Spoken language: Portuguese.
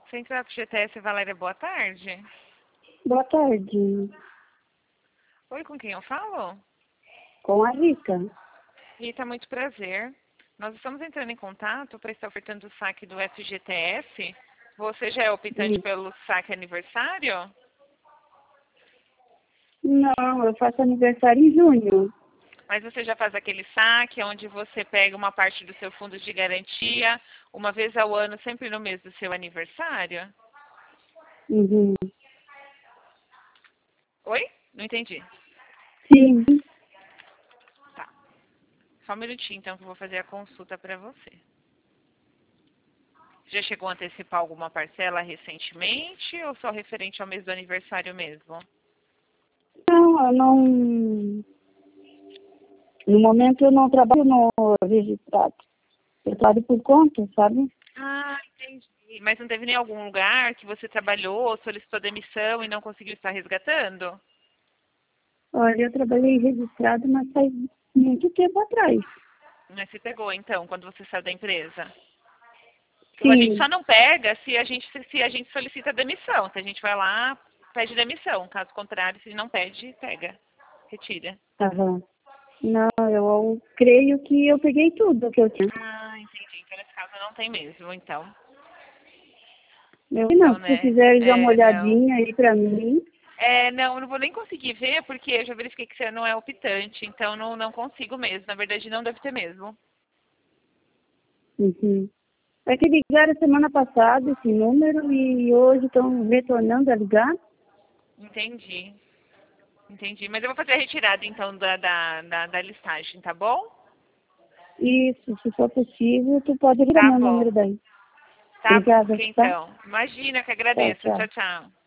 Central FGTS, Valéria, boa tarde. Boa tarde. Oi, com quem eu falo? Com a Rita. Rita, muito prazer. Nós estamos entrando em contato para estar ofertando o saque do FGTS. Você já é optante pelo saque aniversário? Não, eu faço aniversário em junho. Mas você já faz aquele saque onde você pega uma parte do seu fundo de garantia uma vez ao ano, sempre no mês do seu aniversário? Uhum. Oi? Não entendi. Sim. Tá. Só um minutinho, então, que eu vou fazer a consulta para você. Já chegou a antecipar alguma parcela recentemente ou só referente ao mês do aniversário mesmo? Não, eu não... No momento eu não trabalho no registrado. Eu trabalho por conta, sabe? Ah, entendi. Mas não teve nem algum lugar que você trabalhou, solicitou demissão e não conseguiu estar resgatando? Olha, eu trabalhei registrado, mas faz muito tempo atrás. Mas se pegou, então, quando você saiu da empresa? A gente Sim. só não pega se a gente solicita demissão. Se a gente vai lá, pede demissão. Caso contrário, se não pede, pega. Retira. Aham. Não, eu creio que eu peguei tudo que eu tinha. Ah, entendi. Então, nesse caso, não tem mesmo, então. Não, Então, se você né? quiser dar uma É, não. olhadinha aí pra mim. Não, eu não vou nem conseguir ver, porque eu já verifiquei que você não é optante. Então, não consigo mesmo. Na verdade, não deve ter mesmo. Uhum. É que ligaram semana passada esse número e hoje estão retornando a ligar. Entendi. Entendi. Mas eu vou fazer a retirada, então, da listagem, tá bom? Isso, se for possível, tu pode ligar Tá meu número bom. daí. Tá bom, Obrigada, ok, tá? então. Imagina que Tchau, agradeço. tchau. Tchau, tchau.